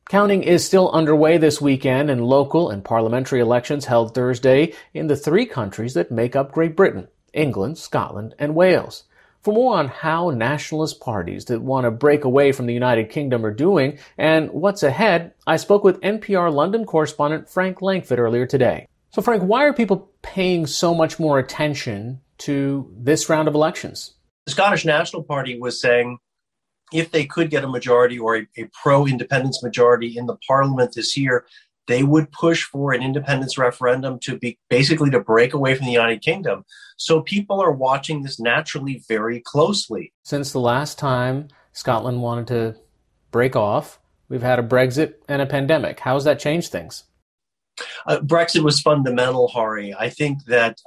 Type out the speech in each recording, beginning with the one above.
Counting is still underway this weekend, and local and parliamentary elections held Thursday in the three countries that make up Great Britain: England, Scotland, and Wales. For more on how nationalist parties that want to break away from the United Kingdom are doing and what's ahead, I spoke with NPR London correspondent Frank Langfitt earlier today. So Frank, why are people paying so much more attention to this round of elections? The Scottish National Party was saying if they could get a majority or a pro-independence majority in the parliament this year, they would push for an independence referendum to break away from the United Kingdom. So people are watching this naturally very closely. Since the last time Scotland wanted to break off, we've had a Brexit and a pandemic. How has that changed things? Brexit was fundamental, Hari. I think that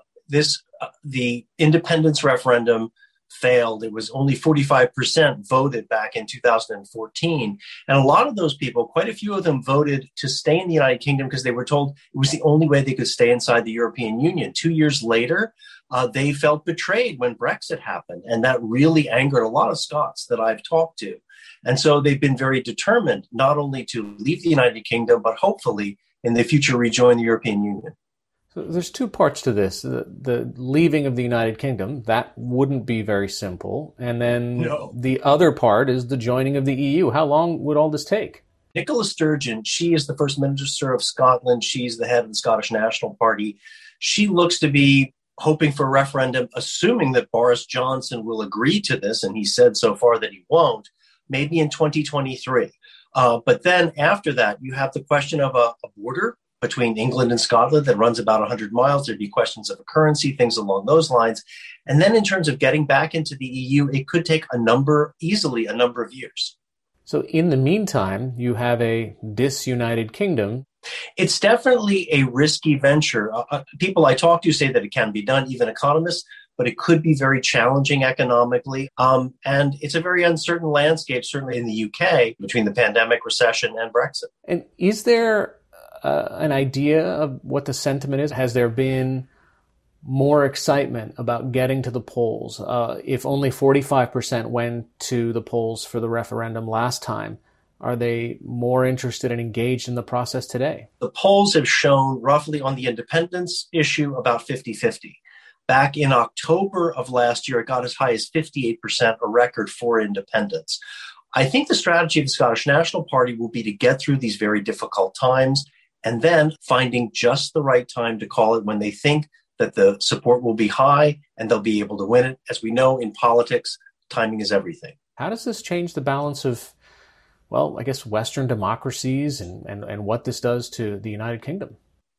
the independence referendum failed. It was only 45% voted back in 2014. And a lot of those people, quite a few of them, voted to stay in the United Kingdom because they were told it was the only way they could stay inside the European Union. 2 years later, they felt betrayed when Brexit happened. And that really angered a lot of Scots that I've talked to. And so they've been very determined not only to leave the United Kingdom, but hopefully in the future rejoin the European Union. So there's two parts to this. The leaving of the United Kingdom, that wouldn't be very simple. And then The other part is the joining of the EU. How long would all this take? Nicola Sturgeon, she is the First Minister of Scotland. She's the head of the Scottish National Party. She looks to be hoping for a referendum, assuming that Boris Johnson will agree to this, and he said so far that he won't, maybe in 2023. But then after that, you have the question of a border between England and Scotland that runs about 100 miles. There'd be questions of a currency, things along those lines. And then in terms of getting back into the EU, it could take easily a number of years. So in the meantime, you have a disunited kingdom. It's definitely a risky venture. People I talk to say that it can be done, even economists, but it could be very challenging economically. And it's a very uncertain landscape, certainly in the UK, between the pandemic, recession, and Brexit. And is there an idea of what the sentiment is? Has there been more excitement about getting to the polls? If only 45% went to the polls for the referendum last time, are they more interested and engaged in the process today? The polls have shown roughly on the independence issue about 50-50. Back in October of last year, it got as high as 58%, a record for independence. I think the strategy of the Scottish National Party will be to get through these very difficult times and then finding just the right time to call it when they think that the support will be high and they'll be able to win it. As we know in politics, timing is everything. How does this change the balance of, well, I guess Western democracies and what this does to the United Kingdom?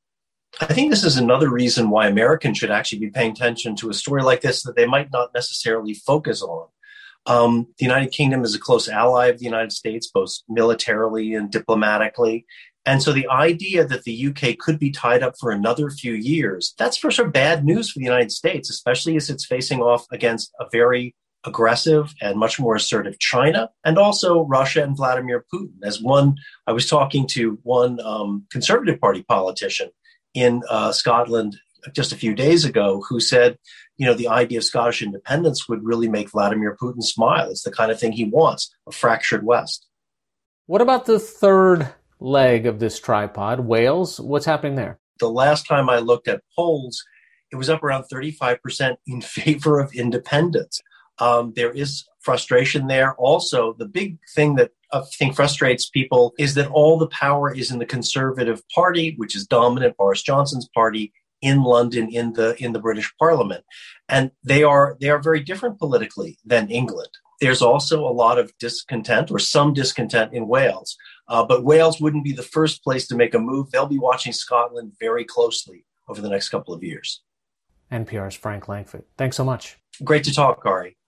I think this is another reason why Americans should actually be paying attention to a story like this that they might not necessarily focus on. The United Kingdom is a close ally of the United States, both militarily and diplomatically. And so the idea that the UK could be tied up for another few years, that's for sure bad news for the United States, especially as it's facing off against a very aggressive and much more assertive China, and also Russia and Vladimir Putin. I was talking to one Conservative Party politician in Scotland just a few days ago who said, the idea of Scottish independence would really make Vladimir Putin smile. It's the kind of thing he wants, a fractured West. What about the third leg of this tripod, Wales? What's happening there? The last time I looked at polls, it was up around 35% in favor of independence. There is frustration there. Also, the big thing that I think frustrates people is that all the power is in the Conservative Party, which is dominant, Boris Johnson's party, in London in the British Parliament. And they are very different politically than England. There's also a lot of discontent or some discontent in Wales. But Wales wouldn't be the first place to make a move. They'll be watching Scotland very closely over the next couple of years. NPR's Frank Langfitt. Thanks so much. Great to talk, Ari.